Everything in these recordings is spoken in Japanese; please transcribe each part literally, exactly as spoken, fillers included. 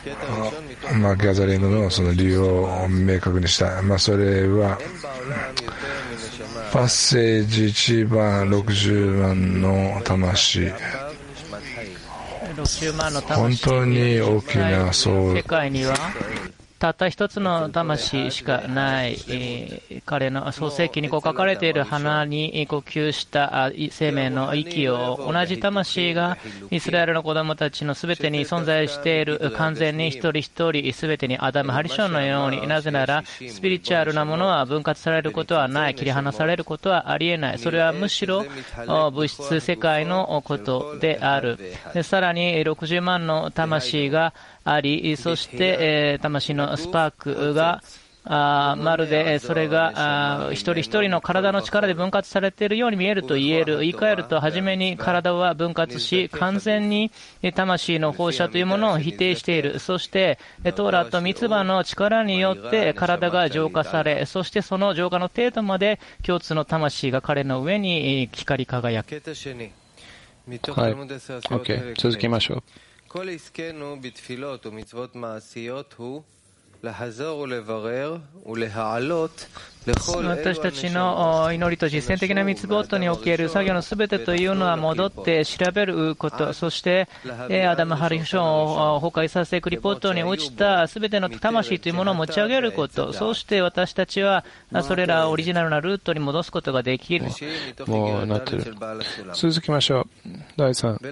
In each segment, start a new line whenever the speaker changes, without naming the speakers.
まあ、ギャザリングのその理由を明確にした。まあ、それはパッセージいちばんろくじゅうまんの魂、
ろくじゅうまんの魂、
本当に大きなそう
世界にはたった一つの魂しかない、えー、彼の創世記にこう書かれている花に呼吸した生命の息を、同じ魂がイスラエルの子供たちのすべてに存在している、完全に一人一人すべてにアダム・ハリションのように。なぜならスピリチュアルなものは分割されることはない、切り離されることはありえない。それはむしろ物質世界のことである。でさらにろくじゅうまんの魂があり、そして、えー、魂のスパークがあまるでそれがあ一人一人の体の力で分割されているように見えると言える。言い換えると、初めに体は分割し、完全に魂の放射というものを否定している。そしてトーラとミツバの力によって体が浄化され、そしてその浄化の程度まで共通の魂が彼の上に光り輝く。
はい、OK、続きましょう。
כל עסקנו בתפילות ומצוות מעשיות הוא לחזור ולברר ולהעלות לכל אלו
私たちの祈りと実践的なミツボットにおける作業のすべてというのは、戻って調べること、そしてアダム・ハリションを崩壊させ、クリポットに落ちたすべての魂というものを持ち上げること、そして私たちはそれらオリジナルなルートに戻すことができる。
もうなってる。続きましょう。だいさん。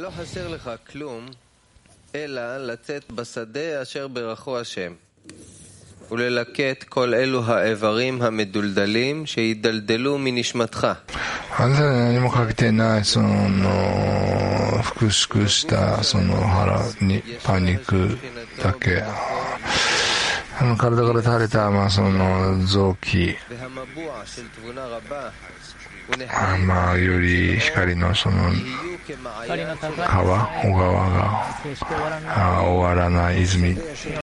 אלא לצאת בשדה אשר ברכו השם וללקט כל אלו האיברים המדולדלים שידלדלו מנשמתך.
あなたに何もかけてないその復縮したその腹にパニックだけ、あの体から垂れたまあその臓器、あまあより光のその川小川が終わらない泉